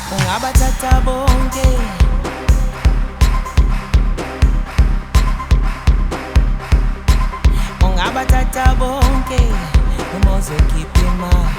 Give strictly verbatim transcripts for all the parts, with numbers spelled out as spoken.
ungabathatha bonke ungabathatha bonke uma uzokhipha imali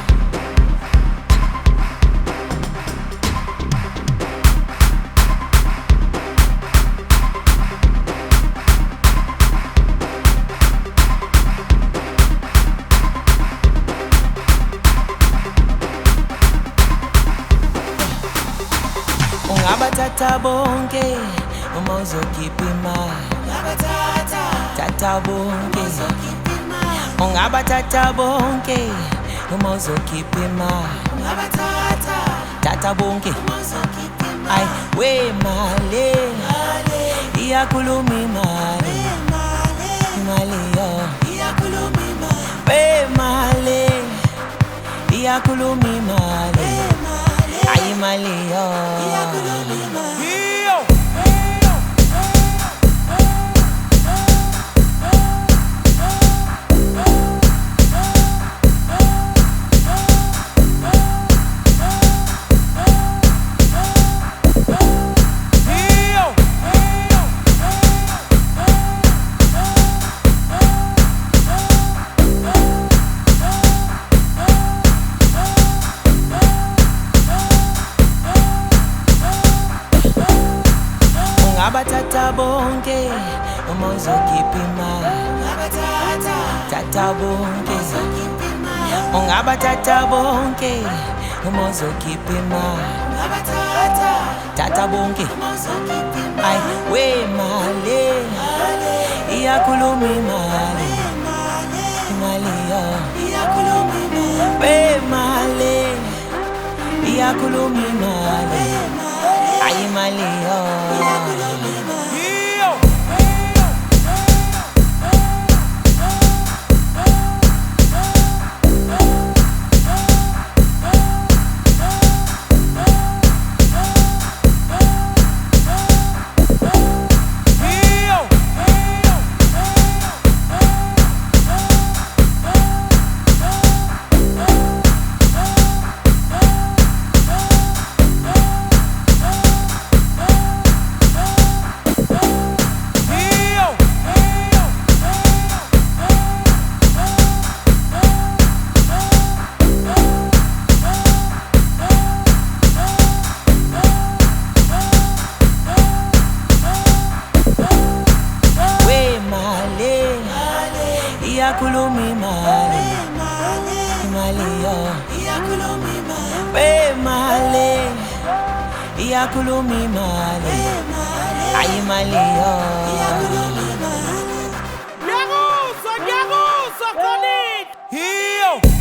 ungabathatha bonke uma uzokhipha imali ungabathatha thatha bonke uzokhipha imali ungabathatha bonke uma uzokhipha imali ungabathatha thatha bonke uma uzokhipha imali ay we mali iyakhuluma imali imali yo iyakhuluma imali we mali iyakhuluma imali ay imali yo iyakhuluma imali ungabathatha bonke uma uzokhipha imali ungabathatha thatha bonke uzokhipha imali ungabathatha bonke uma uzokhipha imali ungabathatha thatha bonke uma uzokhipha imali ay we mali iyakhuluma imali imali yo iyakhuluma imali we mali iyakhuluma imali ay imali yo iyakhuluma imali iyakhuluma imali imali yo iyakhuluma imali we mali iyakhuluma imali ay imali yo iyakhuluma imali Nyakuso, Nyakuso, Konik! Hiyo!